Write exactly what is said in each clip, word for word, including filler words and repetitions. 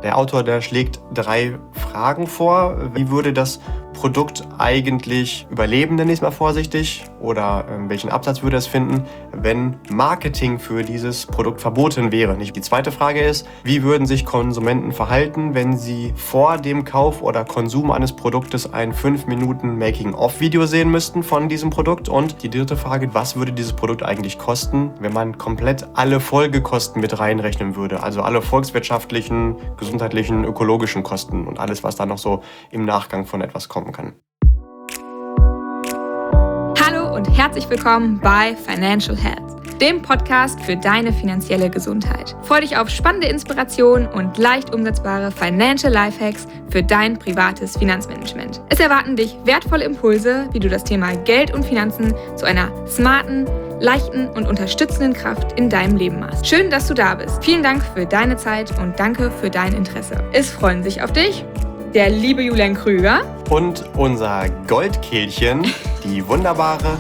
Der Autor, der schlägt drei Fragen vor. Wie würde das Produkt eigentlich überleben, nenne ich es mal vorsichtig, oder ähm, welchen Absatz würde es finden, wenn Marketing für dieses Produkt verboten wäre? Die zweite Frage ist, wie würden sich Konsumenten verhalten, wenn sie vor dem Kauf oder Konsum eines Produktes ein fünf Minuten Making-of-Video sehen müssten von diesem Produkt? Und die dritte Frage, was würde dieses Produkt eigentlich kosten, wenn man komplett alle Folgekosten mit reinrechnen würde? Also alle volkswirtschaftlichen, gesundheitlichen, ökologischen Kosten und alles, was da noch so im Nachgang von etwas kommen kann. Hallo und herzlich willkommen bei Financial Health, dem Podcast für deine finanzielle Gesundheit. Freu dich auf spannende Inspirationen und leicht umsetzbare Financial Lifehacks für dein privates Finanzmanagement. Es erwarten dich wertvolle Impulse, wie du das Thema Geld und Finanzen zu einer smarten, leichten und unterstützenden Kraft in deinem Leben machst. Schön, dass du da bist. Vielen Dank für deine Zeit und danke für dein Interesse. Es freuen sich auf dich der liebe Julian Krüger und unser Goldkehlchen, die wunderbare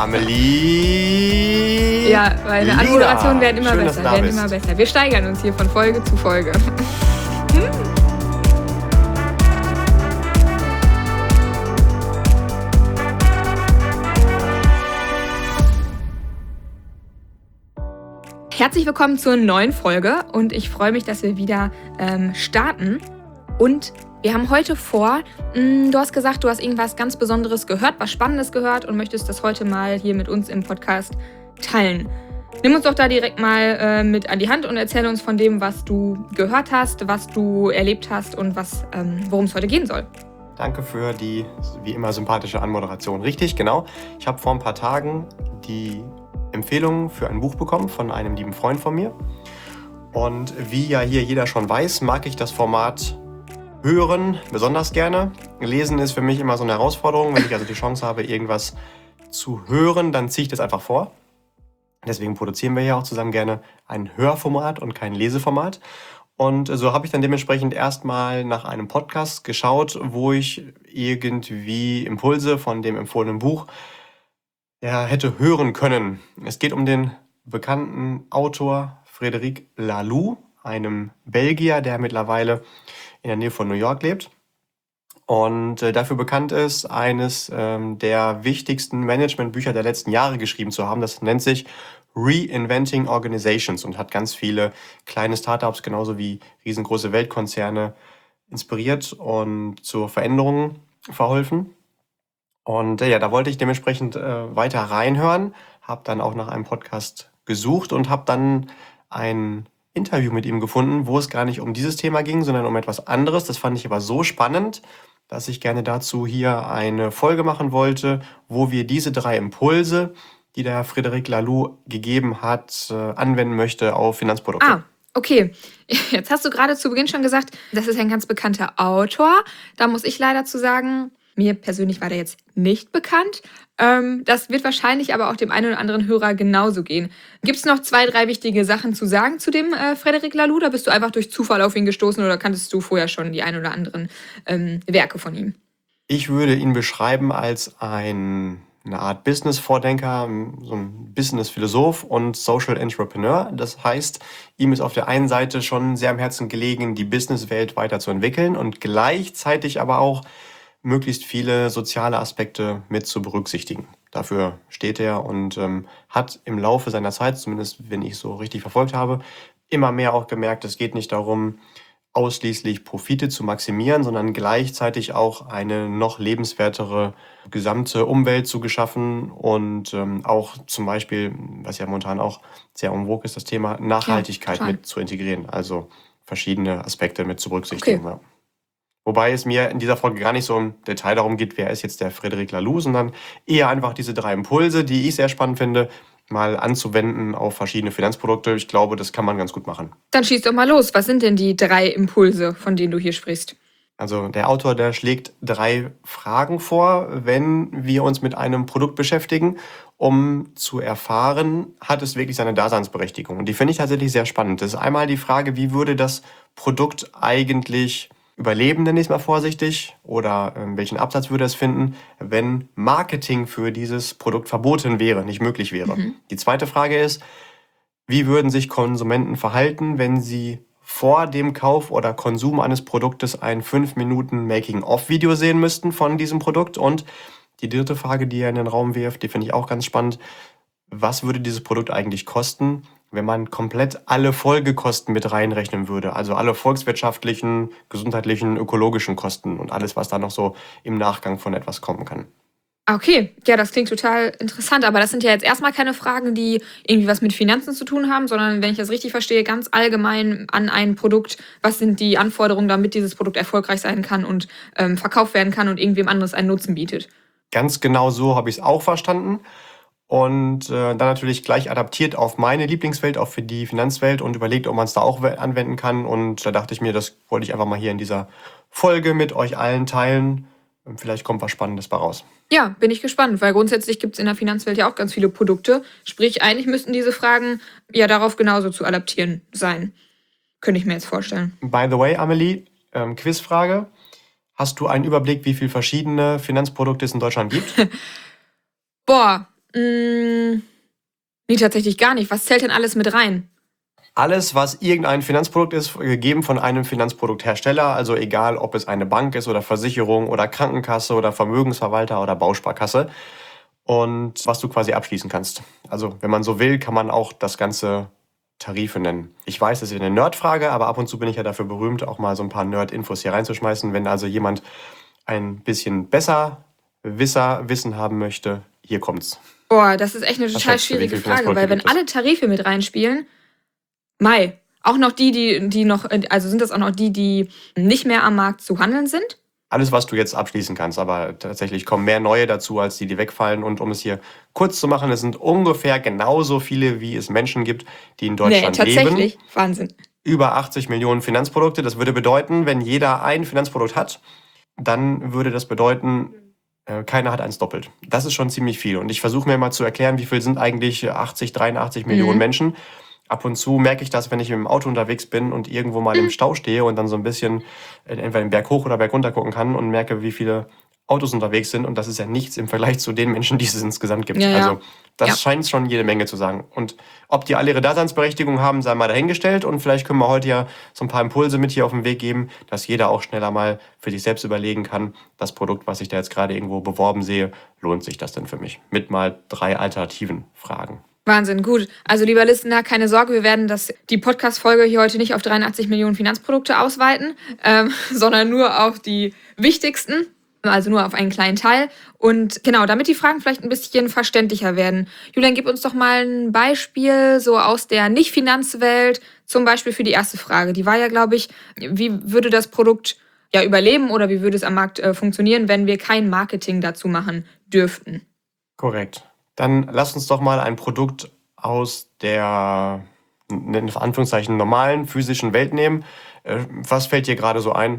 Amelie. Ja, weil die Anmoderationen werden immer Schön, besser, werden bist. immer besser. Wir steigern uns hier von Folge zu Folge. Herzlich willkommen zur neuen Folge und ich freue mich, dass wir wieder ähm, starten. Und wir haben heute vor, mh, du hast gesagt, du hast irgendwas ganz Besonderes gehört, was Spannendes gehört und möchtest das heute mal hier mit uns im Podcast teilen. Nimm uns doch da direkt mal äh, mit an die Hand und erzähl uns von dem, was du gehört hast, was du erlebt hast und was, ähm, worum es heute gehen soll. Danke für die, wie immer, sympathische Anmoderation. Richtig, genau. Ich habe vor ein paar Tagen die Empfehlung für ein Buch bekommen von einem lieben Freund von mir. Und wie ja hier jeder schon weiß, mag ich das Format Hören besonders gerne. Lesen ist für mich immer so eine Herausforderung. Wenn ich also die Chance habe, irgendwas zu hören, dann ziehe ich das einfach vor. Deswegen produzieren wir ja auch zusammen gerne ein Hörformat und kein Leseformat. Und so habe ich dann dementsprechend erstmal nach einem Podcast geschaut, wo ich irgendwie Impulse von dem empfohlenen Buch ja, hätte hören können. Es geht um den bekannten Autor Frédéric Laloux, einem Belgier, der mittlerweile in der Nähe von New York lebt und äh, dafür bekannt ist, eines ähm, der wichtigsten Managementbücher der letzten Jahre geschrieben zu haben. Das nennt sich Reinventing Organizations und hat ganz viele kleine Startups genauso wie riesengroße Weltkonzerne inspiriert und zur Veränderung verholfen. Und äh, ja, da wollte ich dementsprechend äh, weiter reinhören, habe dann auch nach einem Podcast gesucht und habe dann ein Interview mit ihm gefunden, wo es gar nicht um dieses Thema ging, sondern um etwas anderes. Das fand ich aber so spannend, dass ich gerne dazu hier eine Folge machen wollte, wo wir diese drei Impulse, die der Frédéric Laloux gegeben hat, äh, anwenden möchte auf Finanzprodukte. Ah, okay. Jetzt hast du gerade zu Beginn schon gesagt, das ist ein ganz bekannter Autor. Da muss ich leider zu sagen, mir persönlich war der jetzt nicht bekannt. Ähm, das wird wahrscheinlich aber auch dem einen oder anderen Hörer genauso gehen. Gibt es noch zwei, drei wichtige Sachen zu sagen zu dem äh, Frédéric Laloux? Da bist du einfach durch Zufall auf ihn gestoßen oder kanntest du vorher schon die ein oder anderen ähm, Werke von ihm? Ich würde ihn beschreiben als ein, eine Art Business-Vordenker, so ein Business-Philosoph und Social Entrepreneur. Das heißt, ihm ist auf der einen Seite schon sehr am Herzen gelegen, die Businesswelt weiterzuentwickeln und gleichzeitig aber auch möglichst viele soziale Aspekte mit zu berücksichtigen. Dafür steht er und ähm, hat im Laufe seiner Zeit, zumindest wenn ich so richtig verfolgt habe, immer mehr auch gemerkt, es geht nicht darum, ausschließlich Profite zu maximieren, sondern gleichzeitig auch eine noch lebenswertere gesamte Umwelt zu geschaffen und ähm, auch zum Beispiel, was ja momentan auch sehr en vogue ist, das Thema Nachhaltigkeit ja, mit zu integrieren, also verschiedene Aspekte mit zu berücksichtigen. Okay. Ja. Wobei es mir in dieser Folge gar nicht so im Detail darum geht, wer ist jetzt der Frédéric Laloux, sondern eher einfach diese drei Impulse, die ich sehr spannend finde, mal anzuwenden auf verschiedene Finanzprodukte. Ich glaube, das kann man ganz gut machen. Dann schieß doch mal los. Was sind denn die drei Impulse, von denen du hier sprichst? Also der Autor, der schlägt drei Fragen vor, wenn wir uns mit einem Produkt beschäftigen, um zu erfahren, hat es wirklich seine Daseinsberechtigung. Und die finde ich tatsächlich sehr spannend. Das ist einmal die Frage, wie würde das Produkt eigentlich überleben, nenne ich es mal vorsichtig, oder ähm, welchen Absatz würde es finden, wenn Marketing für dieses Produkt verboten wäre, nicht möglich wäre. Mhm. Die zweite Frage ist, wie würden sich Konsumenten verhalten, wenn sie vor dem Kauf oder Konsum eines Produktes ein fünf Minuten Making-of-Video sehen müssten von diesem Produkt. Und die dritte Frage, die er in den Raum wirft, die finde ich auch ganz spannend. Was würde dieses Produkt eigentlich kosten, wenn man komplett alle Folgekosten mit reinrechnen würde? Also alle volkswirtschaftlichen, gesundheitlichen, ökologischen Kosten und alles, was da noch so im Nachgang von etwas kommen kann. Okay, ja, das klingt total interessant, aber das sind ja jetzt erstmal keine Fragen, die irgendwie was mit Finanzen zu tun haben, sondern, wenn ich das richtig verstehe, ganz allgemein an ein Produkt. Was sind die Anforderungen, damit dieses Produkt erfolgreich sein kann und ähm, verkauft werden kann und irgendwem anderes einen Nutzen bietet? Ganz genau so habe ich es auch verstanden. Und äh, dann natürlich gleich adaptiert auf meine Lieblingswelt, auch für die Finanzwelt und überlegt, ob man es da auch we- anwenden kann. Und da dachte ich mir, das wollte ich einfach mal hier in dieser Folge mit euch allen teilen. Und vielleicht kommt was Spannendes bei raus. Ja, bin ich gespannt, weil grundsätzlich gibt es in der Finanzwelt ja auch ganz viele Produkte. Sprich, eigentlich müssten diese Fragen ja darauf genauso zu adaptieren sein. Könnte ich mir jetzt vorstellen. By the way, Amelie, ähm, Quizfrage. Hast du einen Überblick, wie viele verschiedene Finanzprodukte es in Deutschland gibt? Boah, mh, nee, tatsächlich gar nicht. Was zählt denn alles mit rein? Alles, was irgendein Finanzprodukt ist, gegeben von einem Finanzprodukthersteller, also egal, ob es eine Bank ist oder Versicherung oder Krankenkasse oder Vermögensverwalter oder Bausparkasse, und was du quasi abschließen kannst. Also, wenn man so will, kann man auch das Ganze Tarife nennen. Ich weiß, das ist eine Nerdfrage, aber ab und zu bin ich ja dafür berühmt, auch mal so ein paar Nerd-Infos hier reinzuschmeißen. Wenn also jemand ein bisschen besser Wisser, Wissen haben möchte, hier kommt's. Boah, das ist echt eine Was total schätzt du, wie schwierige viele Frage, Finanzprodukte weil wenn gibt es? alle Tarife mit reinspielen, Mai, auch noch die, die, die noch, also sind das auch noch die, die nicht mehr am Markt zu handeln sind? Alles, was du jetzt abschließen kannst, aber tatsächlich kommen mehr neue dazu, als die, die wegfallen. Und um es hier kurz zu machen, es sind ungefähr genauso viele, wie es Menschen gibt, die in Nee, Deutschland leben. tatsächlich. Wahnsinn. Über achtzig Millionen Finanzprodukte. Das würde bedeuten, wenn jeder ein Finanzprodukt hat, dann würde das bedeuten, äh, keiner hat eins doppelt. Das ist schon ziemlich viel. Und ich versuche mir mal zu erklären, wie viel sind eigentlich achtzig, dreiundachtzig Millionen Mhm. Menschen. Ab und zu merke ich das, wenn ich mit dem Auto unterwegs bin und irgendwo mal im Stau stehe und dann so ein bisschen äh, entweder den Berg hoch oder Berg runter gucken kann und merke, wie viele Autos unterwegs sind. Und das ist ja nichts im Vergleich zu den Menschen, die es insgesamt gibt. Ja, ja. Also das Ja. scheint schon jede Menge zu sagen. Und ob die alle ihre Daseinsberechtigung haben, sei mal dahingestellt. Und vielleicht können wir heute ja so ein paar Impulse mit hier auf den Weg geben, dass jeder auch schneller mal für sich selbst überlegen kann, das Produkt, was ich da jetzt gerade irgendwo beworben sehe, lohnt sich das denn für mich? Mit mal drei alternativen Fragen. Wahnsinn, gut. Also, lieber Listener, keine Sorge, wir werden das, die Podcast-Folge hier heute nicht auf dreiundachtzig Millionen Finanzprodukte ausweiten, ähm, sondern nur auf die wichtigsten, also nur auf einen kleinen Teil. Und genau, damit die Fragen vielleicht ein bisschen verständlicher werden. Julian, gib uns doch mal ein Beispiel so aus der Nicht-Finanzwelt, zum Beispiel für die erste Frage. Die war ja, glaube ich, wie würde das Produkt ja überleben oder wie würde es am Markt äh, funktionieren, wenn wir kein Marketing dazu machen dürften? Korrekt. Dann lass uns doch mal ein Produkt aus der, in Anführungszeichen, normalen physischen Welt nehmen. Äh, Was fällt dir gerade so ein?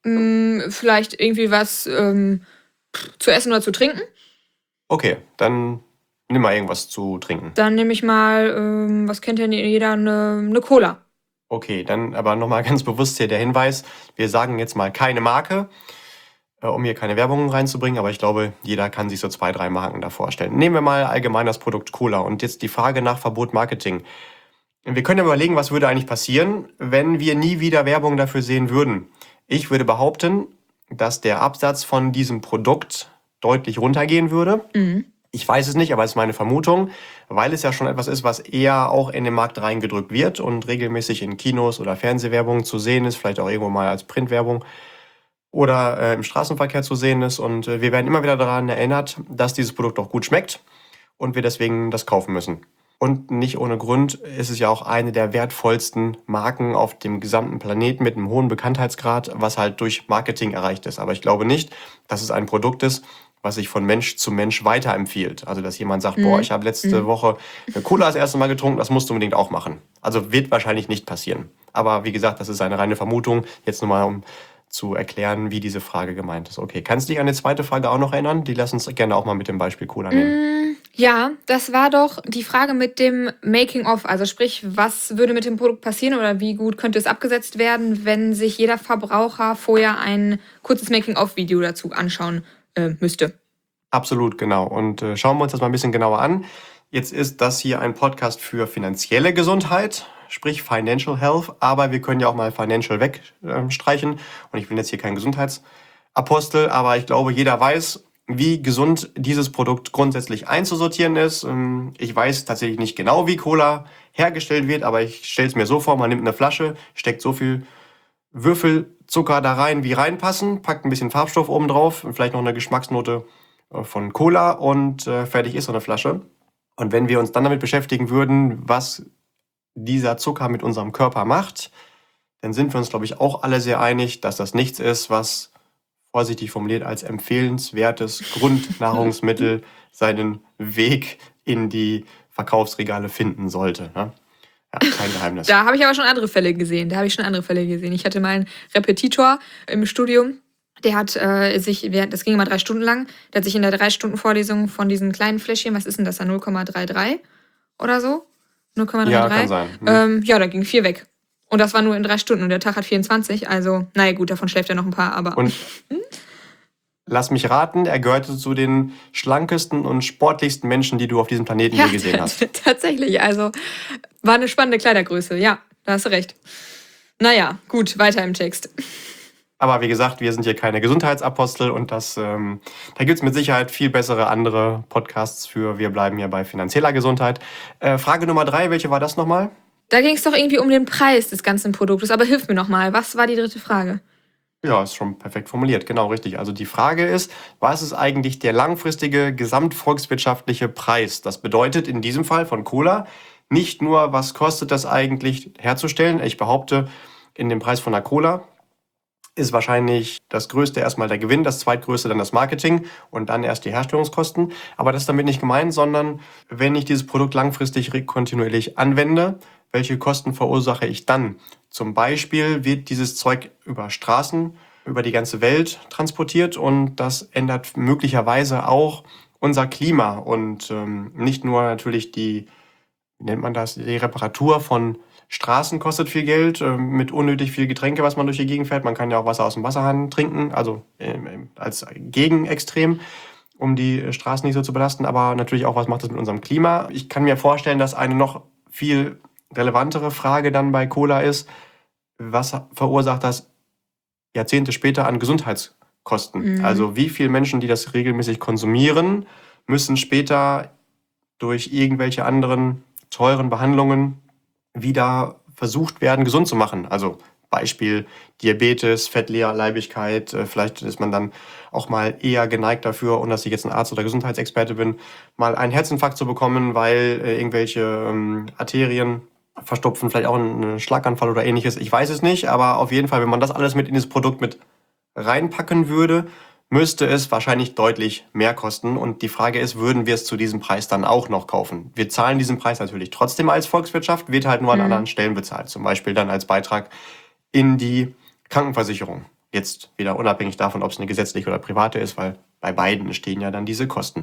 Mm, vielleicht irgendwie was ähm, zu essen oder zu trinken. Okay, dann nimm mal irgendwas zu trinken. Dann nehme ich mal, ähm, was kennt denn jeder, eine, eine Cola. Okay, dann aber nochmal ganz bewusst hier der Hinweis, wir sagen jetzt mal keine Marke, äh, um hier keine Werbung reinzubringen, aber ich glaube, jeder kann sich so zwei, drei Marken da vorstellen. Nehmen wir mal allgemein das Produkt Cola und jetzt die Frage nach Verbot Marketing. Wir können ja überlegen, was würde eigentlich passieren, wenn wir nie wieder Werbung dafür sehen würden. Ich würde behaupten, dass der Absatz von diesem Produkt deutlich runtergehen würde. Mhm. Ich weiß es nicht, aber es ist meine Vermutung, weil es ja schon etwas ist, was eher auch in den Markt reingedrückt wird und regelmäßig in Kinos oder Fernsehwerbung zu sehen ist, vielleicht auch irgendwo mal als Printwerbung oder äh, im Straßenverkehr zu sehen ist. Und äh, wir werden immer wieder daran erinnert, dass dieses Produkt auch gut schmeckt und wir deswegen das kaufen müssen. Und nicht ohne Grund ist es ja auch eine der wertvollsten Marken auf dem gesamten Planeten mit einem hohen Bekanntheitsgrad, was halt durch Marketing erreicht ist. Aber ich glaube nicht, dass es ein Produkt ist, was sich von Mensch zu Mensch weiterempfiehlt. Also, dass jemand sagt, Mhm. boah, ich habe letzte Mhm. Woche eine Cola das erste Mal getrunken, das musst du unbedingt auch machen. Also wird wahrscheinlich nicht passieren. Aber wie gesagt, das ist eine reine Vermutung. Jetzt nur mal, um zu erklären, wie diese Frage gemeint ist. Okay, kannst du dich an die zweite Frage auch noch erinnern? Die lass uns gerne auch mal mit dem Beispiel Cola nehmen. Mm, ja, das war doch die Frage mit dem Making-of. Also sprich, was würde mit dem Produkt passieren oder wie gut könnte es abgesetzt werden, wenn sich jeder Verbraucher vorher ein kurzes Making-of-Video dazu anschauen äh, müsste? Absolut, genau. Und äh, schauen wir uns das mal ein bisschen genauer an. Jetzt ist das hier ein Podcast für finanzielle Gesundheit, sprich Financial Health, aber wir können ja auch mal Financial wegstreichen. Und ich bin jetzt hier kein Gesundheitsapostel, aber ich glaube, jeder weiß, wie gesund dieses Produkt grundsätzlich einzusortieren ist. Ich weiß tatsächlich nicht genau, wie Cola hergestellt wird, aber ich stelle es mir so vor, man nimmt eine Flasche, steckt so viel Würfelzucker da rein, wie reinpassen, packt ein bisschen Farbstoff oben drauf und vielleicht noch eine Geschmacksnote von Cola und äh, fertig ist so eine Flasche. Und wenn wir uns dann damit beschäftigen würden, was dieser Zucker mit unserem Körper macht, dann sind wir uns, glaube ich, auch alle sehr einig, dass das nichts ist, was vorsichtig formuliert als empfehlenswertes Grundnahrungsmittel seinen Weg in die Verkaufsregale finden sollte. Ne? Ja, kein Geheimnis. Da habe ich aber schon andere Fälle gesehen. Da habe ich schon andere Fälle gesehen. Ich hatte mal einen Repetitor im Studium, der hat äh, sich, das ging immer drei Stunden lang, der hat sich in der drei Stunden Vorlesung von diesen kleinen Fläschchen, was ist denn das da, null Komma dreiunddreißig oder so? null Komma dreiunddreißig? Ja, kann sein. Hm. Ähm, ja, da ging vier weg. Und das war nur in drei Stunden und der Tag hat vierundzwanzig, also, naja gut, davon schläft er noch ein paar, aber... Und lass mich raten, er gehörte zu den schlankesten und sportlichsten Menschen, die du auf diesem Planeten ja, je gesehen hast. Tatsächlich, also war eine spannende Kleidergröße, ja, da hast du recht. Naja, gut, weiter im Text. Aber wie gesagt, wir sind hier keine Gesundheitsapostel und das, ähm, da gibt es mit Sicherheit viel bessere andere Podcasts für. Wir bleiben hier bei finanzieller Gesundheit. Äh, Frage Nummer drei, welche war das nochmal? Da ging es doch irgendwie um den Preis des ganzen Produktes, aber hilf mir nochmal, was war die dritte Frage? Ja, ist schon perfekt formuliert, genau richtig. Also die Frage ist, was ist eigentlich der langfristige gesamtvolkswirtschaftliche Preis? Das bedeutet in diesem Fall von Cola nicht nur, was kostet das eigentlich herzustellen. Ich behaupte, in dem Preis von einer Cola ist wahrscheinlich das Größte erstmal der Gewinn, das Zweitgrößte dann das Marketing und dann erst die Herstellungskosten. Aber das ist damit nicht gemeint, sondern wenn ich dieses Produkt langfristig kontinuierlich anwende, welche Kosten verursache ich dann? Zum Beispiel wird dieses Zeug über Straßen, über die ganze Welt transportiert und das ändert möglicherweise auch unser Klima und ähm, nicht nur natürlich die, wie nennt man das, die Reparatur von Straßen kostet viel Geld, äh, mit unnötig viel Getränke, was man durch die Gegend fährt. Man kann ja auch Wasser aus dem Wasserhahn trinken, also äh, als Gegenextrem, um die Straßen nicht so zu belasten. Aber natürlich auch, was macht das mit unserem Klima? Ich kann mir vorstellen, dass eine noch viel relevantere Frage dann bei Cola ist, was verursacht das Jahrzehnte später an Gesundheitskosten? Mhm. Also wie viele Menschen, die das regelmäßig konsumieren, müssen später durch irgendwelche anderen teuren Behandlungen wieder versucht werden, gesund zu machen. Also Beispiel Diabetes, Fettleberleibigkeit, vielleicht ist man dann auch mal eher geneigt dafür, ohne dass ich jetzt ein Arzt oder Gesundheitsexperte bin, mal einen Herzinfarkt zu bekommen, weil irgendwelche ähm, Arterien verstopfen, vielleicht auch einen Schlaganfall oder ähnliches. Ich weiß es nicht, aber auf jeden Fall, wenn man das alles mit in das Produkt mit reinpacken würde, müsste es wahrscheinlich deutlich mehr kosten. Und die Frage ist, würden wir es zu diesem Preis dann auch noch kaufen? Wir zahlen diesen Preis natürlich trotzdem als Volkswirtschaft, wird halt nur an mhm. anderen Stellen bezahlt. Zum Beispiel dann als Beitrag in die Krankenversicherung. Jetzt wieder unabhängig davon, ob es eine gesetzliche oder private ist, weil bei beiden stehen ja dann diese Kosten.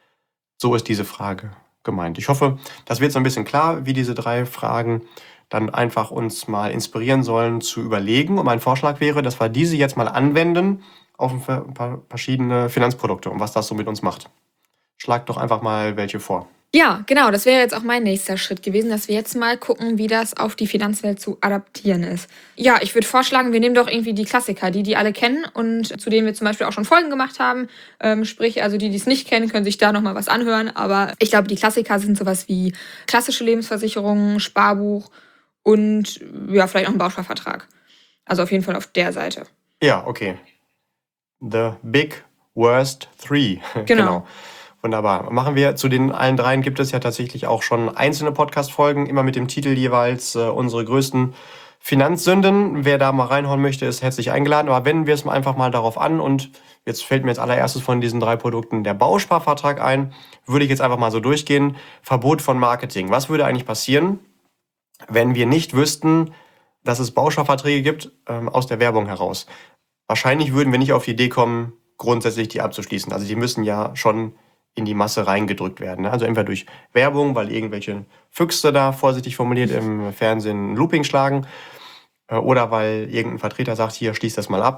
So ist diese Frage gemeint. Ich hoffe, das wird so ein bisschen klar, wie diese drei Fragen dann einfach uns mal inspirieren sollen zu überlegen. Und mein Vorschlag wäre, dass wir diese jetzt mal anwenden auf ein paar verschiedene Finanzprodukte und was das so mit uns macht. Schlag doch einfach mal welche vor. Ja, genau, das wäre jetzt auch mein nächster Schritt gewesen, dass wir jetzt mal gucken, wie das auf die Finanzwelt zu adaptieren ist. Ja, ich würde vorschlagen, wir nehmen doch irgendwie die Klassiker, die die alle kennen und zu denen wir zum Beispiel auch schon Folgen gemacht haben. Ähm, sprich, also die, die es nicht kennen, können sich da nochmal was anhören. Aber ich glaube, die Klassiker sind sowas wie klassische Lebensversicherungen, Sparbuch und ja, vielleicht auch ein Bausparvertrag. Also auf jeden Fall auf der Seite. Ja, okay. The Big Worst Three. Genau. genau. Wunderbar. Machen wir zu den allen dreien gibt es ja tatsächlich auch schon einzelne Podcast-Folgen, immer mit dem Titel jeweils äh, unsere größten Finanzsünden. Wer da mal reinhauen möchte, ist herzlich eingeladen. Aber wenden wir es einfach mal darauf an und jetzt fällt mir als allererstes von diesen drei Produkten der Bausparvertrag ein. Würde ich jetzt einfach mal so durchgehen. Verbot von Marketing. Was würde eigentlich passieren, wenn wir nicht wüssten, dass es Bausparverträge gibt ähm, aus der Werbung heraus? Wahrscheinlich würden wir nicht auf die Idee kommen, grundsätzlich die abzuschließen. Also die müssen ja schon in die Masse reingedrückt werden. Also entweder durch Werbung, weil irgendwelche Füchse da vorsichtig formuliert im Fernsehen ein Looping schlagen oder weil irgendein Vertreter sagt, hier, schließ das mal ab.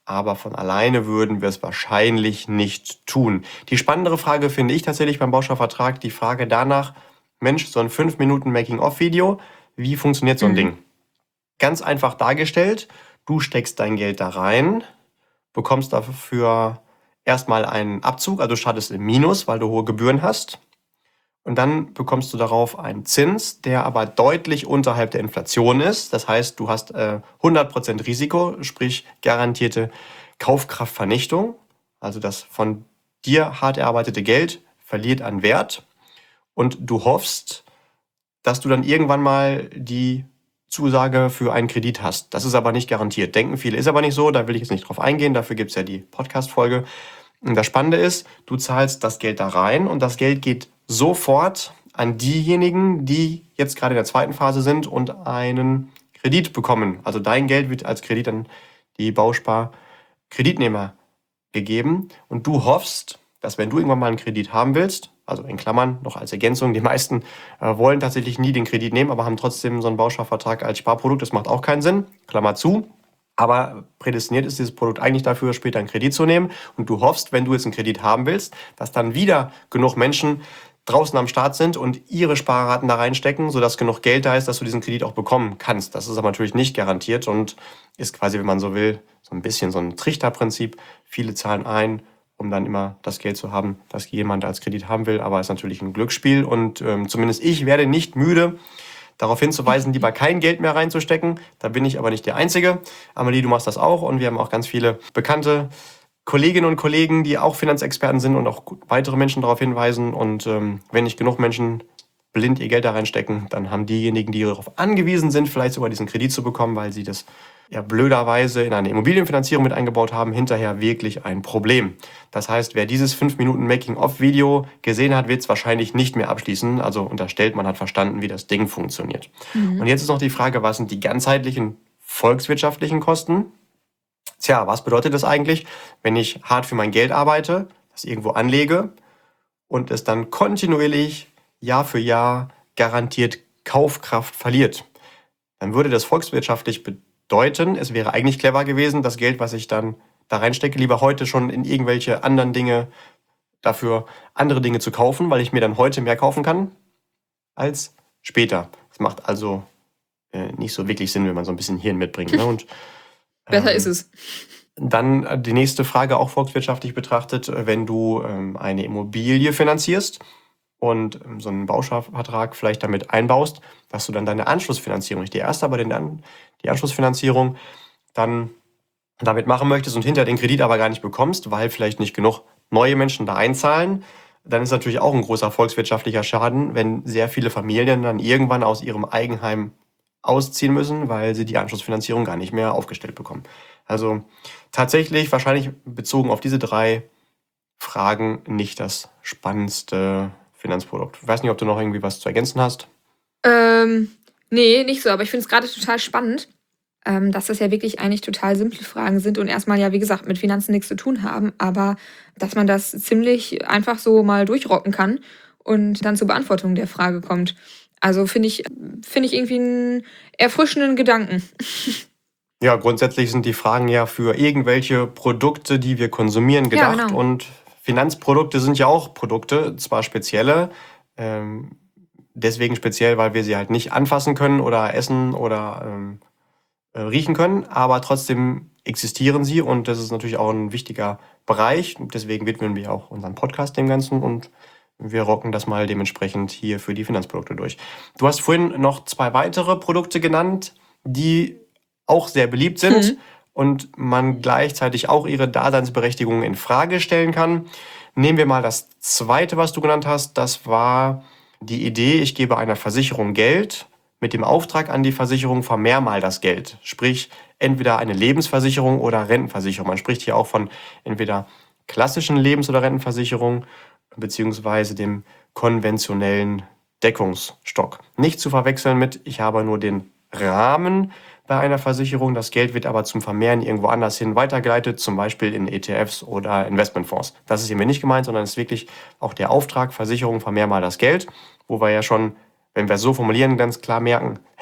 aber von alleine würden wir es wahrscheinlich nicht tun. Die spannendere Frage finde ich tatsächlich beim Bausparvertrag, die Frage danach, Mensch, so ein fünf Minuten Making-of-Video, wie funktioniert so ein Mhm. Ding? Ganz einfach dargestellt, du steckst dein Geld da rein, bekommst dafür erstmal einen Abzug, also startest im Minus, weil du hohe Gebühren hast. Und dann bekommst du darauf einen Zins, der aber deutlich unterhalb der Inflation ist. Das heißt, du hast äh, hundert Prozent Risiko, sprich garantierte Kaufkraftvernichtung. Also das von dir hart erarbeitete Geld verliert an Wert. Und du hoffst, dass du dann irgendwann mal die Zusage für einen Kredit hast. Das ist aber nicht garantiert. Denken viele, ist aber nicht so. Da will ich jetzt nicht drauf eingehen. Dafür gibt es ja die Podcast-Folge. Und das Spannende ist, du zahlst das Geld da rein und das Geld geht sofort an diejenigen, die jetzt gerade in der zweiten Phase sind und einen Kredit bekommen. Also dein Geld wird als Kredit an die Bauspar-Kreditnehmer gegeben. Und du hoffst, dass wenn du irgendwann mal einen Kredit haben willst, also in Klammern noch als Ergänzung, die meisten äh, wollen tatsächlich nie den Kredit nehmen, aber haben trotzdem so einen Bausparvertrag als Sparprodukt. Das macht auch keinen Sinn, Klammer zu. Aber prädestiniert ist dieses Produkt eigentlich dafür, später einen Kredit zu nehmen. Und du hoffst, wenn du jetzt einen Kredit haben willst, dass dann wieder genug Menschen draußen am Start sind und ihre Sparraten da reinstecken, sodass genug Geld da ist, dass du diesen Kredit auch bekommen kannst. Das ist aber natürlich nicht garantiert und ist quasi, wenn man so will, so ein bisschen so ein Trichterprinzip. Viele zahlen ein, um dann immer das Geld zu haben, das jemand als Kredit haben will. Aber es ist natürlich ein Glücksspiel und ähm, zumindest ich werde nicht müde, darauf hinzuweisen, lieber kein Geld mehr reinzustecken. Da bin ich aber nicht der Einzige. Amelie, du machst das auch und wir haben auch ganz viele bekannte Kolleginnen und Kollegen, die auch Finanzexperten sind und auch weitere Menschen darauf hinweisen. Und ähm, wenn nicht genug Menschen blind ihr Geld da reinstecken, dann haben diejenigen, die darauf angewiesen sind, vielleicht sogar diesen Kredit zu bekommen, weil sie das ja blöderweise in eine Immobilienfinanzierung mit eingebaut haben, hinterher wirklich ein Problem. Das heißt, wer dieses fünf Minuten Making-of-Video gesehen hat, wird es wahrscheinlich nicht mehr abschließen. Also unterstellt, man hat verstanden, wie das Ding funktioniert. Mhm. Und jetzt ist noch die Frage, was sind die ganzheitlichen volkswirtschaftlichen Kosten? Tja, was bedeutet das eigentlich, wenn ich hart für mein Geld arbeite, das irgendwo anlege und es dann kontinuierlich Jahr für Jahr garantiert Kaufkraft verliert? Dann würde das volkswirtschaftlich bedeuten, es wäre eigentlich clever gewesen, das Geld, was ich dann da reinstecke, lieber heute schon in irgendwelche anderen Dinge, dafür andere Dinge zu kaufen, weil ich mir dann heute mehr kaufen kann als später. Das macht also äh, nicht so wirklich Sinn, wenn man so ein bisschen Hirn mitbringt. Ne? Und Besser ähm, ist es. Dann die nächste Frage, auch volkswirtschaftlich betrachtet, wenn du ähm, eine Immobilie finanzierst und ähm, so einen Bausparvertrag vielleicht damit einbaust, dass du dann deine Anschlussfinanzierung, nicht die erste, aber den, die Anschlussfinanzierung dann damit machen möchtest und hinter den Kredit aber gar nicht bekommst, weil vielleicht nicht genug neue Menschen da einzahlen, dann ist natürlich auch ein großer volkswirtschaftlicher Schaden, wenn sehr viele Familien dann irgendwann aus ihrem Eigenheim ausziehen müssen, weil sie die Anschlussfinanzierung gar nicht mehr aufgestellt bekommen. Also tatsächlich wahrscheinlich bezogen auf diese drei Fragen nicht das spannendste Finanzprodukt. Ich weiß nicht, ob du noch irgendwie was zu ergänzen hast. Ähm, nee, nicht so, aber ich finde es gerade total spannend, ähm, dass das ja wirklich eigentlich total simple Fragen sind und erstmal ja, wie gesagt, mit Finanzen nichts zu tun haben, aber dass man das ziemlich einfach so mal durchrocken kann und dann zur Beantwortung der Frage kommt. Also finde ich, finde ich irgendwie einen erfrischenden Gedanken. Ja, grundsätzlich sind die Fragen ja für irgendwelche Produkte, die wir konsumieren, gedacht. Ja, genau. Und Finanzprodukte sind ja auch Produkte, zwar spezielle, ähm, deswegen speziell, weil wir sie halt nicht anfassen können oder essen oder ähm, äh, riechen können, aber trotzdem existieren sie und das ist natürlich auch ein wichtiger Bereich. Deswegen widmen wir auch unseren Podcast dem Ganzen und wir rocken das mal dementsprechend hier für die Finanzprodukte durch. Du hast vorhin noch zwei weitere Produkte genannt, die auch sehr beliebt sind mhm. und man gleichzeitig auch ihre Daseinsberechtigung in Frage stellen kann. Nehmen wir mal das zweite, was du genannt hast. Das war die Idee, ich gebe einer Versicherung Geld mit dem Auftrag an die Versicherung, vermehr mal das Geld. Sprich, entweder eine Lebensversicherung oder Rentenversicherung. Man spricht hier auch von entweder klassischen Lebens- oder Rentenversicherungen beziehungsweise dem konventionellen Deckungsstock. Nicht zu verwechseln mit, ich habe nur den Rahmen bei einer Versicherung, das Geld wird aber zum Vermehren irgendwo anders hin weitergeleitet, zum Beispiel in E T Fs oder Investmentfonds. Das ist hier mir nicht gemeint, sondern es ist wirklich auch der Auftrag, Versicherung, vermehr mal das Geld, wo wir ja schon, wenn wir es so formulieren, ganz klar merken, hä,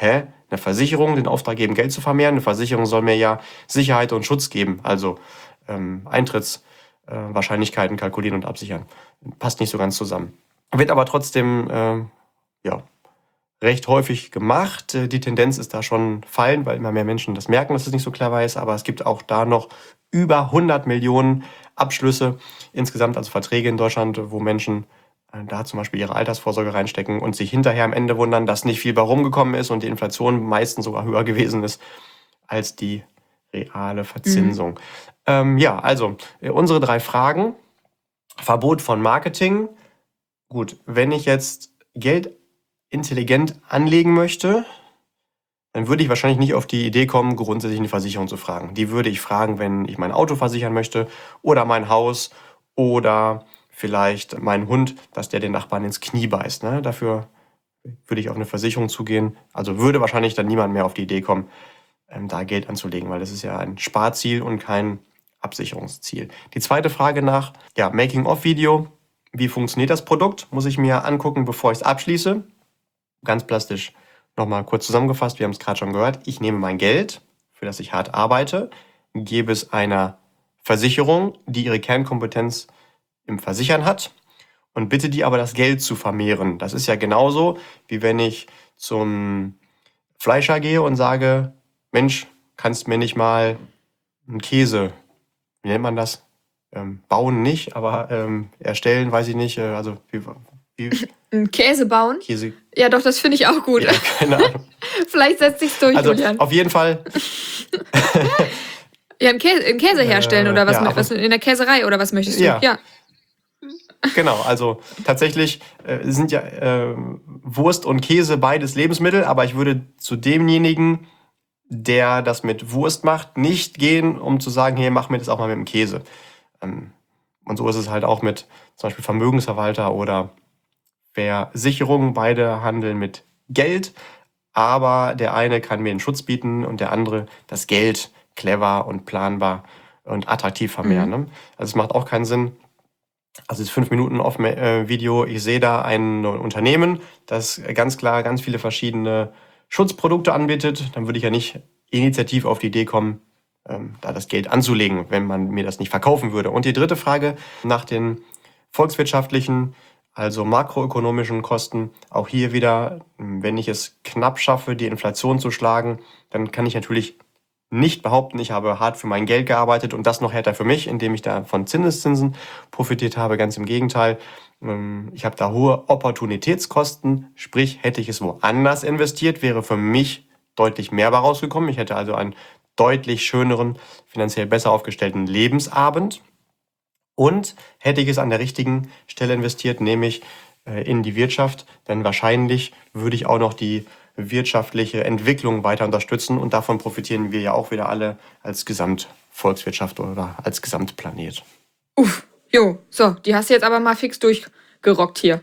eine Versicherung den Auftrag geben, Geld zu vermehren. Eine Versicherung soll mir ja Sicherheit und Schutz geben, also ähm, Eintrittswahrscheinlichkeiten äh, kalkulieren und absichern. Passt nicht so ganz zusammen. Wird aber trotzdem äh, ja, recht häufig gemacht. Die Tendenz ist da schon fallend, weil immer mehr Menschen das merken, dass es nicht so clever ist. Aber es gibt auch da noch über hundert Millionen Abschlüsse insgesamt, also Verträge in Deutschland, wo Menschen äh, da zum Beispiel ihre Altersvorsorge reinstecken und sich hinterher am Ende wundern, dass nicht viel bei rumgekommen ist und die Inflation meistens sogar höher gewesen ist als die reale Verzinsung. Mhm. Ähm, ja, also äh, unsere drei Fragen. Verbot von Marketing. Gut, wenn ich jetzt Geld intelligent anlegen möchte, dann würde ich wahrscheinlich nicht auf die Idee kommen, grundsätzlich eine Versicherung zu fragen. Die würde ich fragen, wenn ich mein Auto versichern möchte oder mein Haus oder vielleicht meinen Hund, dass der den Nachbarn ins Knie beißt. Ne? Dafür würde ich auf eine Versicherung zugehen. Also würde wahrscheinlich dann niemand mehr auf die Idee kommen, ähm, da Geld anzulegen, weil das ist ja ein Sparziel und kein Absicherungsziel. Die zweite Frage nach, ja, Making-of-Video. Wie funktioniert das Produkt? Muss ich mir angucken, bevor ich es abschließe. Ganz plastisch nochmal kurz zusammengefasst, wir haben es gerade schon gehört. Ich nehme mein Geld, für das ich hart arbeite, gebe es einer Versicherung, die ihre Kernkompetenz im Versichern hat und bitte die aber, das Geld zu vermehren. Das ist ja genauso, wie wenn ich zum Fleischer gehe und sage, Mensch, kannst mir nicht mal einen Käse, wie nennt man das? Ähm, bauen nicht, aber ähm, erstellen, weiß ich nicht. Äh, also wie, wie Ein Käse bauen? Käse. Ja, doch, das finde ich auch gut. Ja, keine Ahnung. Vielleicht setzt sich's durch, also, Julian. Auf jeden Fall. Ja, einen Käse, einen Käse herstellen äh, oder was, ja, mit, was in der Käserei oder was möchtest du? Ja. ja. Genau, also tatsächlich äh, sind ja äh, Wurst und Käse beides Lebensmittel, aber ich würde zu demjenigen, der das mit Wurst macht, nicht gehen, um zu sagen, hier, mach mir das auch mal mit dem Käse. Ähm, und so ist es halt auch mit zum Beispiel Vermögensverwalter oder Versicherungen. Beide handeln mit Geld, aber der eine kann mir einen Schutz bieten und der andere das Geld clever und planbar und attraktiv vermehren. Mhm. Ne? Also es macht auch keinen Sinn. Also das fünf Minuten auf Video, ich sehe da ein Unternehmen, das ganz klar ganz viele verschiedene Schutzprodukte anbietet. Dann würde ich ja nicht initiativ auf die Idee kommen, ähm, da das Geld anzulegen, wenn man mir das nicht verkaufen würde. Und die dritte Frage nach den volkswirtschaftlichen, also makroökonomischen Kosten. Auch hier wieder, wenn ich es knapp schaffe, die Inflation zu schlagen, dann kann ich natürlich nicht behaupten, ich habe hart für mein Geld gearbeitet und das noch härter für mich, indem ich da von Zinseszinsen profitiert habe. Ganz im Gegenteil. Ich habe da hohe Opportunitätskosten, sprich, hätte ich es woanders investiert, wäre für mich deutlich mehr rausgekommen. Ich hätte also einen deutlich schöneren, finanziell besser aufgestellten Lebensabend. Und hätte ich es an der richtigen Stelle investiert, nämlich in die Wirtschaft, dann wahrscheinlich würde ich auch noch die wirtschaftliche Entwicklung weiter unterstützen und davon profitieren wir ja auch wieder alle als Gesamtvolkswirtschaft oder als Gesamtplanet. Uff, jo, so, die hast du jetzt aber mal fix durchgerockt hier.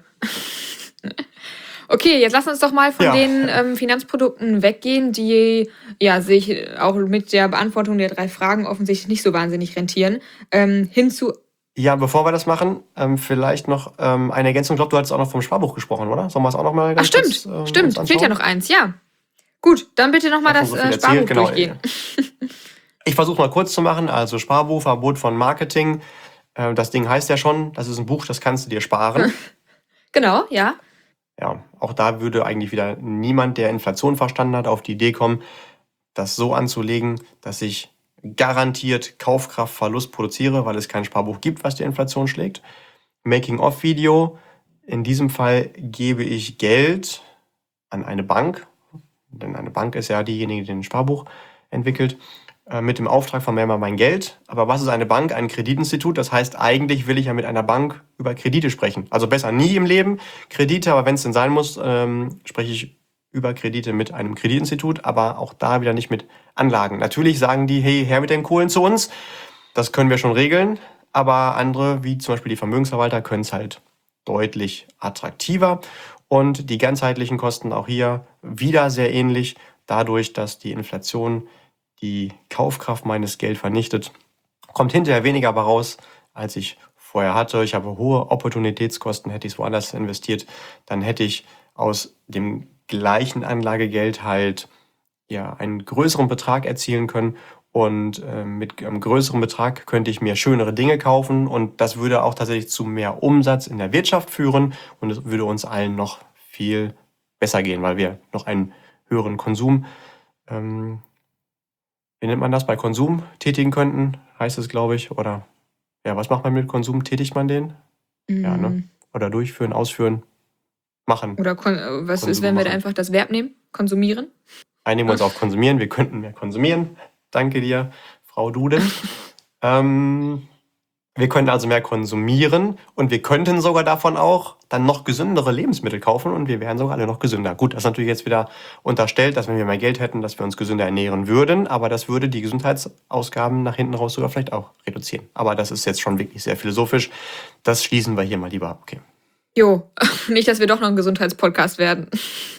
Okay, jetzt lass uns doch mal von ja. den ähm, Finanzprodukten weggehen, die ja sich auch mit der Beantwortung der drei Fragen offensichtlich nicht so wahnsinnig rentieren, ähm, hin zu... Ja, bevor wir das machen, ähm, vielleicht noch ähm, eine Ergänzung. Ich glaube, du hattest auch noch vom Sparbuch gesprochen, oder? Sollen wir es auch noch mal ganz Ach, stimmt, kurz, ähm, stimmt. Fehlt ja noch eins, ja. Gut, dann bitte noch mal das so äh, Sparbuch genau. durchgehen. Ich versuche mal kurz zu machen. Also Sparbuch, Verbot von Marketing. Äh, das Ding heißt ja schon, das ist ein Buch, das kannst du dir sparen. Genau, ja. Ja, auch da würde eigentlich wieder niemand, der Inflation verstanden hat, auf die Idee kommen, das so anzulegen, dass ich garantiert Kaufkraftverlust produziere, weil es kein Sparbuch gibt, was die Inflation schlägt. Making-of-Video. In diesem Fall gebe ich Geld an eine Bank, denn eine Bank ist ja diejenige, die ein Sparbuch entwickelt, äh, mit dem Auftrag von mir mal mein Geld. Aber was ist eine Bank? Ein Kreditinstitut. Das heißt, eigentlich will ich ja mit einer Bank über Kredite sprechen. Also besser nie im Leben Kredite, aber wenn es denn sein muss, ähm, spreche ich über Kredite mit einem Kreditinstitut, aber auch da wieder nicht mit Anlagen. Natürlich sagen die, hey, her mit den Kohlen zu uns. Das können wir schon regeln. Aber andere, wie zum Beispiel die Vermögensverwalter, können es halt deutlich attraktiver. Und die ganzheitlichen Kosten auch hier wieder sehr ähnlich. Dadurch, dass die Inflation die Kaufkraft meines Geldes vernichtet, kommt hinterher weniger bei raus, als ich vorher hatte. Ich habe hohe Opportunitätskosten. Hätte ich es woanders investiert, dann hätte ich aus dem gleichen Anlagegeld halt ja, einen größeren Betrag erzielen können. Und äh, mit einem größeren Betrag könnte ich mir schönere Dinge kaufen. Und das würde auch tatsächlich zu mehr Umsatz in der Wirtschaft führen. Und es würde uns allen noch viel besser gehen, weil wir noch einen höheren Konsum, ähm, wie nennt man das, bei Konsum tätigen könnten, heißt es, glaube ich. Oder ja, was macht man mit Konsum? Tätigt man den? Mm. Ja, ne? Oder durchführen, ausführen, machen. Oder kon- was Konsum ist, wenn wir da machen. einfach das Verb nehmen? Konsumieren? Einigen wir uns auf konsumieren. Wir könnten mehr konsumieren. Danke dir, Frau Duden. ähm, wir könnten also mehr konsumieren und wir könnten sogar davon auch dann noch gesündere Lebensmittel kaufen und wir wären sogar alle noch gesünder. Gut, das ist natürlich jetzt wieder unterstellt, dass wenn wir mehr Geld hätten, dass wir uns gesünder ernähren würden, aber das würde die Gesundheitsausgaben nach hinten raus sogar vielleicht auch reduzieren. Aber das ist jetzt schon wirklich sehr philosophisch. Das schließen wir hier mal lieber ab. Okay. Jo, nicht, dass wir doch noch ein Gesundheitspodcast werden.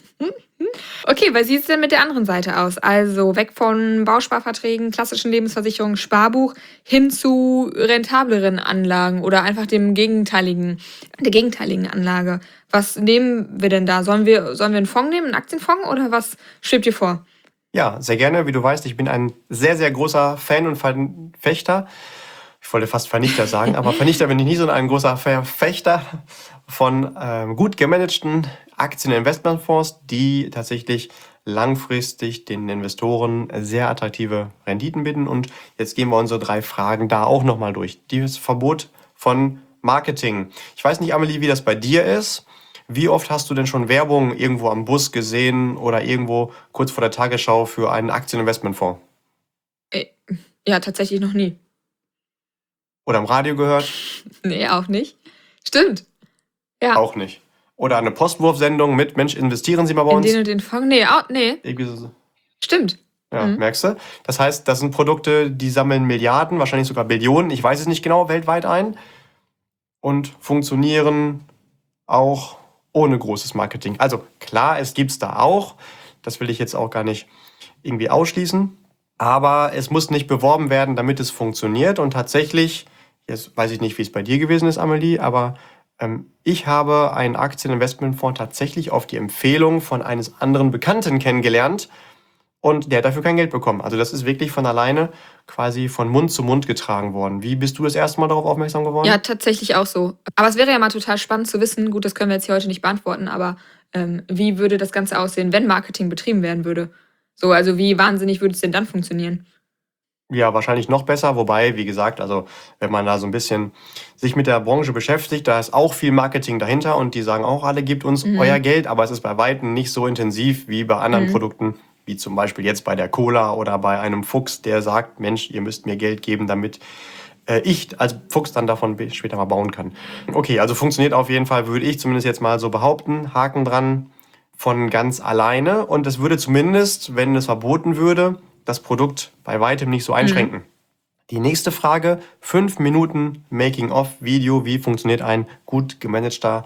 Okay, wie sieht es denn mit der anderen Seite aus? Also weg von Bausparverträgen, klassischen Lebensversicherungen, Sparbuch hin zu rentableren Anlagen oder einfach dem gegenteiligen, der gegenteiligen Anlage. Was nehmen wir denn da? Sollen wir, sollen wir einen Fonds nehmen, einen Aktienfonds oder was schwebt dir vor? Ja, sehr gerne. Wie du weißt, ich bin ein sehr, sehr großer Fan und Verfechter. Ich wollte fast Vernichter sagen, aber Vernichter bin ich nicht, sondern ein großer Verfechter von ähm, gut gemanagten Aktien- und Investmentfonds, die tatsächlich langfristig den Investoren sehr attraktive Renditen bieten. Und jetzt gehen wir unsere drei Fragen da auch nochmal durch. Das Verbot von Marketing. Ich weiß nicht, Amelie, wie das bei dir ist. Wie oft hast du denn schon Werbung irgendwo am Bus gesehen oder irgendwo kurz vor der Tagesschau für einen Aktien- und Investmentfonds? Äh, Ja, tatsächlich noch nie. Oder im Radio gehört? Nee, auch nicht. Stimmt. Ja. Auch nicht. Oder eine Postwurfsendung mit, Mensch, investieren Sie mal bei In uns. den und den Fonds? Nee, auch, nee. Irgendwie so. Stimmt. Ja, Mhm. merkst du? Das heißt, das sind Produkte, die sammeln Milliarden, wahrscheinlich sogar Billionen, ich weiß es nicht genau, weltweit ein und funktionieren auch ohne großes Marketing. Also klar, es gibt es da auch. Das will ich jetzt auch gar nicht irgendwie ausschließen. Aber es muss nicht beworben werden, damit es funktioniert. Und tatsächlich, jetzt weiß ich nicht, wie es bei dir gewesen ist, Amelie, aber ähm, ich habe einen Aktieninvestmentfonds tatsächlich auf die Empfehlung von eines anderen Bekannten kennengelernt. Und der hat dafür kein Geld bekommen. Also das ist wirklich von alleine quasi von Mund zu Mund getragen worden. Wie bist du das erste Mal darauf aufmerksam geworden? Ja, tatsächlich auch so. Aber es wäre ja mal total spannend zu wissen, gut, das können wir jetzt hier heute nicht beantworten, aber ähm, wie würde das Ganze aussehen, wenn Marketing betrieben werden würde? So, also wie wahnsinnig würde es denn dann funktionieren? Ja, wahrscheinlich noch besser. Wobei, wie gesagt, also wenn man da so ein bisschen sich mit der Branche beschäftigt, da ist auch viel Marketing dahinter und die sagen auch alle, gebt uns Mhm. euer Geld, aber es ist bei Weitem nicht so intensiv wie bei anderen Mhm. Produkten, wie zum Beispiel jetzt bei der Cola oder bei einem Fuchs, der sagt, Mensch, ihr müsst mir Geld geben, damit äh, ich als Fuchs dann davon be- später mal bauen kann. Okay, also funktioniert auf jeden Fall, würde ich zumindest jetzt mal so behaupten, Haken dran, von ganz alleine. Und es würde zumindest, wenn es verboten würde, das Produkt bei weitem nicht so einschränken. Die nächste Frage, fünf Minuten Making-of-Video. Wie funktioniert ein gut gemanagter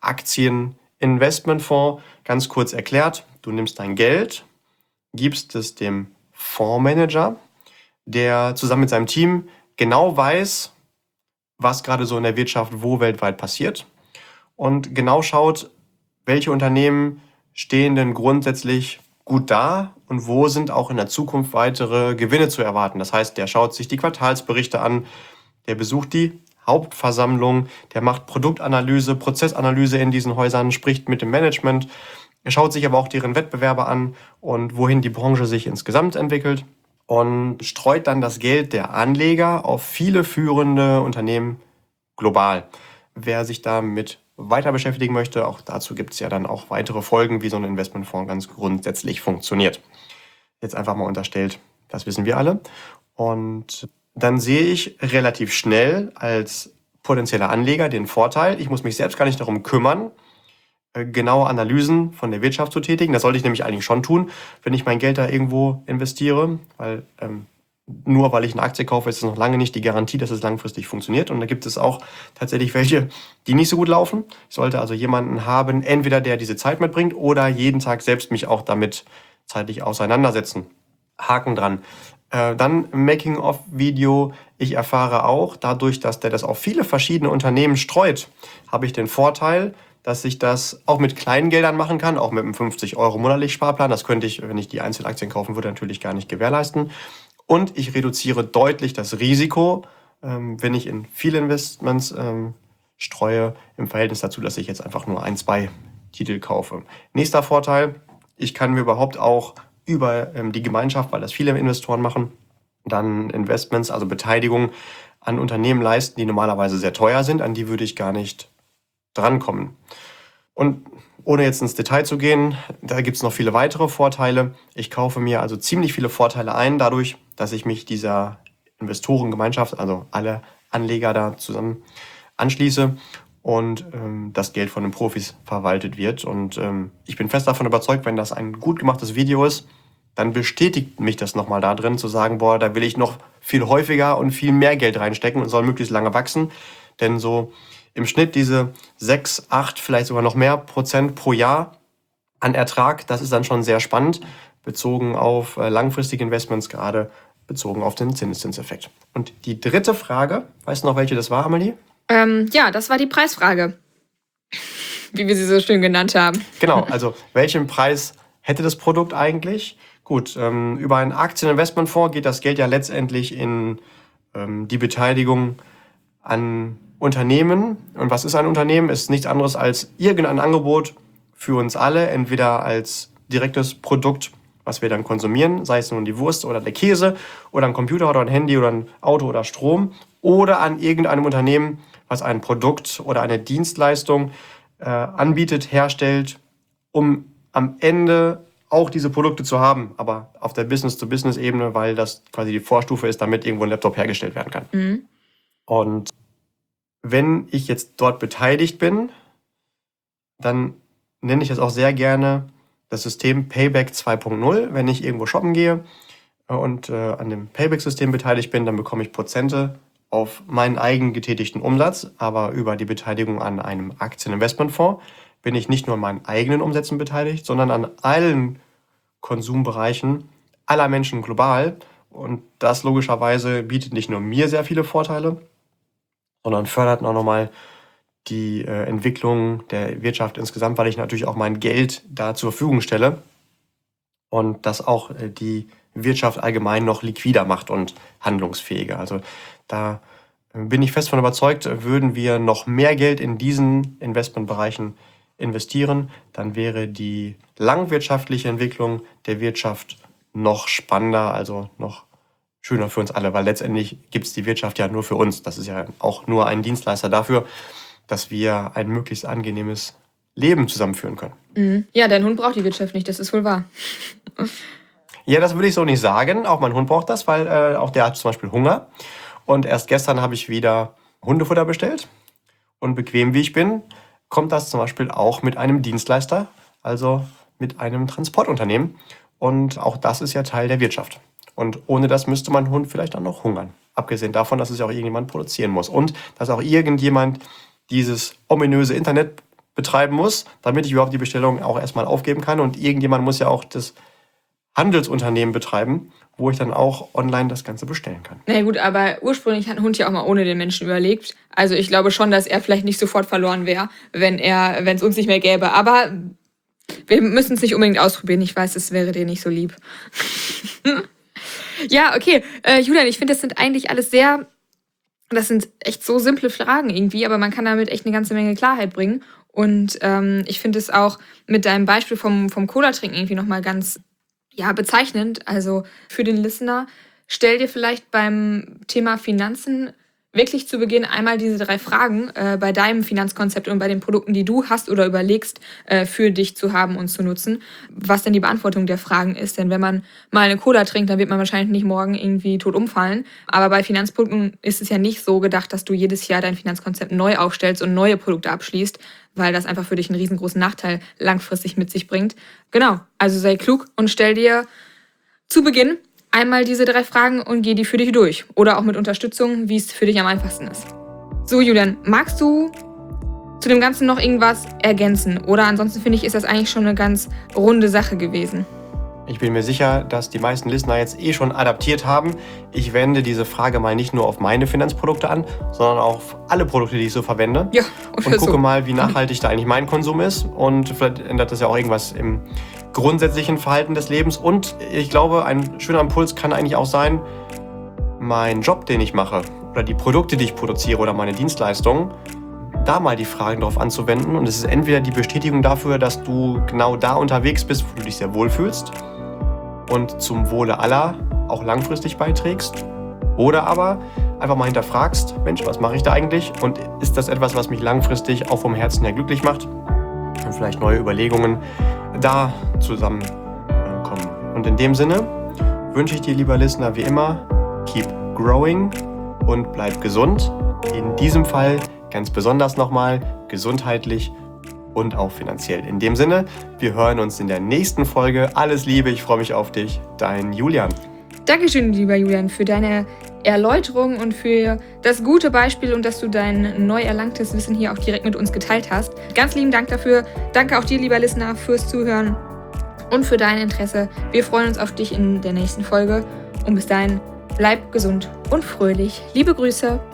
Aktien-Investmentfonds? Ganz kurz erklärt, du nimmst dein Geld, gibst es dem Fondsmanager, der zusammen mit seinem Team genau weiß, was gerade so in der Wirtschaft wo weltweit passiert und genau schaut, welche Unternehmen stehen denn grundsätzlich gut da und wo sind auch in der Zukunft weitere Gewinne zu erwarten. Das heißt, der schaut sich die Quartalsberichte an, der besucht die Hauptversammlung, der macht Produktanalyse, Prozessanalyse in diesen Häusern, spricht mit dem Management. Er schaut sich aber auch deren Wettbewerber an und wohin die Branche sich insgesamt entwickelt und streut dann das Geld der Anleger auf viele führende Unternehmen global. Wer sich damit weiter beschäftigen möchte, auch dazu gibt es ja dann auch weitere Folgen, wie so ein Investmentfonds ganz grundsätzlich funktioniert. Jetzt einfach mal unterstellt, das wissen wir alle. Und dann sehe ich relativ schnell als potenzieller Anleger den Vorteil, ich muss mich selbst gar nicht darum kümmern, äh, genaue Analysen von der Wirtschaft zu tätigen. Das sollte ich nämlich eigentlich schon tun, wenn ich mein Geld da irgendwo investiere, weil ähm, nur weil ich eine Aktie kaufe, ist es noch lange nicht die Garantie, dass es langfristig funktioniert. Und da gibt es auch tatsächlich welche, die nicht so gut laufen. Ich sollte also jemanden haben, entweder der diese Zeit mitbringt oder jeden Tag selbst mich auch damit zeitlich auseinandersetzen. Haken dran. Äh, dann Making-of-Video. Ich erfahre auch, dadurch, dass der das auf viele verschiedene Unternehmen streut, habe ich den Vorteil, dass ich das auch mit kleinen Geldern machen kann, auch mit einem fünfzig Euro monatlich Sparplan. Das könnte ich, wenn ich die Einzelaktien kaufen würde, natürlich gar nicht gewährleisten. Und ich reduziere deutlich das Risiko, ähm, wenn ich in viele Investments ähm, streue, im Verhältnis dazu, dass ich jetzt einfach nur ein, zwei Titel kaufe. Nächster Vorteil, ich kann mir überhaupt auch über ähm, die Gemeinschaft, weil das viele Investoren machen, dann Investments, also Beteiligung an Unternehmen leisten, die normalerweise sehr teuer sind, an die würde ich gar nicht drankommen. Und ohne jetzt ins Detail zu gehen, da gibt es noch viele weitere Vorteile. Ich kaufe mir also ziemlich viele Vorteile ein, dadurch, dass ich mich dieser Investorengemeinschaft, also alle Anleger da zusammen anschließe und ähm, das Geld von den Profis verwaltet wird. Und ähm, ich bin fest davon überzeugt, wenn das ein gut gemachtes Video ist, dann bestätigt mich das nochmal da drin, zu sagen, boah, da will ich noch viel häufiger und viel mehr Geld reinstecken und soll möglichst lange wachsen. Denn so im Schnitt diese sechs, acht, vielleicht sogar noch mehr Prozent pro Jahr an Ertrag, das ist dann schon sehr spannend, bezogen auf äh, langfristige Investments, gerade bezogen auf den Zinseszinseffekt. Und die dritte Frage, weißt du noch, welche das war, Amelie? Ähm, ja, das war die Preisfrage, wie wir sie so schön genannt haben. Genau, also welchen Preis hätte das Produkt eigentlich? Gut, ähm, über einen Aktieninvestmentfonds geht das Geld ja letztendlich in ähm, die Beteiligung an Unternehmen. Und was ist ein Unternehmen? Ist nichts anderes als irgendein Angebot für uns alle, entweder als direktes Produkt, was wir dann konsumieren, sei es nun die Wurst oder der Käse oder ein Computer oder ein Handy oder ein Auto oder Strom, oder an irgendeinem Unternehmen, was ein Produkt oder eine Dienstleistung äh, anbietet, herstellt, um am Ende auch diese Produkte zu haben, aber auf der Business-to-Business-Ebene, weil das quasi die Vorstufe ist, damit irgendwo ein Laptop hergestellt werden kann. Mhm. Und wenn ich jetzt dort beteiligt bin, dann nenne ich das auch sehr gerne das System Payback zwei Punkt null. Wenn ich irgendwo shoppen gehe und äh, an dem Payback-System beteiligt bin, dann bekomme ich Prozente auf meinen eigen getätigten Umsatz, aber über die Beteiligung an einem Aktieninvestmentfonds bin ich nicht nur an meinen eigenen Umsätzen beteiligt, sondern an allen Konsumbereichen aller Menschen global. Und das logischerweise bietet nicht nur mir sehr viele Vorteile, sondern fördert auch nochmal die äh, Entwicklung der Wirtschaft insgesamt, weil ich natürlich auch mein Geld da zur Verfügung stelle und das auch äh, die Wirtschaft allgemein noch liquider macht und handlungsfähiger. Also da äh, bin ich fest von überzeugt, würden wir noch mehr Geld in diesen Investmentbereichen investieren, dann wäre die langwirtschaftliche Entwicklung der Wirtschaft noch spannender, also noch schöner für uns alle, weil letztendlich gibt es die Wirtschaft ja nur für uns. Das ist ja auch nur ein Dienstleister dafür, dass wir ein möglichst angenehmes Leben zusammenführen können. Mhm. Ja, dein Hund braucht die Wirtschaft nicht, das ist wohl wahr. Ja, das würde ich so nicht sagen. Auch mein Hund braucht das, weil äh, auch der hat zum Beispiel Hunger. Und erst gestern habe ich wieder Hundefutter bestellt. Und bequem wie ich bin, kommt das zum Beispiel auch mit einem Dienstleister, also mit einem Transportunternehmen. Und auch das ist ja Teil der Wirtschaft. Und ohne das müsste mein Hund vielleicht auch noch hungern. Abgesehen davon, dass es ja auch irgendjemand produzieren muss. Und dass auch irgendjemand dieses ominöse Internet betreiben muss, damit ich überhaupt die Bestellung auch erstmal aufgeben kann. Und irgendjemand muss ja auch das Handelsunternehmen betreiben, wo ich dann auch online das Ganze bestellen kann. Na ja, gut, aber ursprünglich hat ein Hund ja auch mal ohne den Menschen überlebt. Also ich glaube schon, dass er vielleicht nicht sofort verloren wäre, wenn er, wenn es uns nicht mehr gäbe. Aber wir müssen es nicht unbedingt ausprobieren. Ich weiß, es wäre dir nicht so lieb. Ja, okay. Äh, Julian, ich finde, das sind eigentlich alles sehr, das sind echt so simple Fragen irgendwie, aber man kann damit echt eine ganze Menge Klarheit bringen. Und ähm, ich finde es auch mit deinem Beispiel vom, vom Cola-Trinken irgendwie nochmal ganz, ja, bezeichnend. Also für den Listener, stell dir vielleicht beim Thema Finanzen wirklich zu Beginn einmal diese drei Fragen äh, bei deinem Finanzkonzept und bei den Produkten, die du hast oder überlegst, äh, für dich zu haben und zu nutzen, was denn die Beantwortung der Fragen ist. Denn wenn man mal eine Cola trinkt, dann wird man wahrscheinlich nicht morgen irgendwie tot umfallen. Aber bei Finanzprodukten ist es ja nicht so gedacht, dass du jedes Jahr dein Finanzkonzept neu aufstellst und neue Produkte abschließt, weil das einfach für dich einen riesengroßen Nachteil langfristig mit sich bringt. Genau, also sei klug und stell dir zu Beginn einmal diese drei Fragen und geh die für dich durch. Oder auch mit Unterstützung, wie es für dich am einfachsten ist. So, Julian, magst du zu dem Ganzen noch irgendwas ergänzen? Oder ansonsten finde ich, ist das eigentlich schon eine ganz runde Sache gewesen. Ich bin mir sicher, dass die meisten Listener jetzt eh schon adaptiert haben. Ich wende diese Frage mal nicht nur auf meine Finanzprodukte an, sondern auch auf alle Produkte, die ich so verwende. Ja, und gucke so. mal, wie nachhaltig da eigentlich mein Konsum ist. Und vielleicht ändert das ja auch irgendwas im grundsätzlichen Verhalten des Lebens. Und ich glaube, ein schöner Impuls kann eigentlich auch sein, mein Job, den ich mache, oder die Produkte, die ich produziere, oder meine Dienstleistungen, da mal die Fragen drauf anzuwenden. Und es ist entweder die Bestätigung dafür, dass du genau da unterwegs bist, wo du dich sehr wohl fühlst und zum Wohle aller auch langfristig beiträgst. Oder aber einfach mal hinterfragst, Mensch, was mache ich da eigentlich? Und ist das etwas, was mich langfristig auch vom Herzen her glücklich macht? Und vielleicht neue Überlegungen da zusammenkommen. Und in dem Sinne wünsche ich dir, lieber Listener, wie immer, keep growing und bleib gesund. In diesem Fall ganz besonders nochmal gesundheitlich und auch finanziell. In dem Sinne, wir hören uns in der nächsten Folge. Alles Liebe, ich freue mich auf dich. Dein Julian. Dankeschön, lieber Julian, für deine Erläuterung und für das gute Beispiel und dass du dein neu erlangtes Wissen hier auch direkt mit uns geteilt hast. Ganz lieben Dank dafür. Danke auch dir, lieber Listener, fürs Zuhören und für dein Interesse. Wir freuen uns auf dich in der nächsten Folge. Und bis dahin, bleib gesund und fröhlich. Liebe Grüße.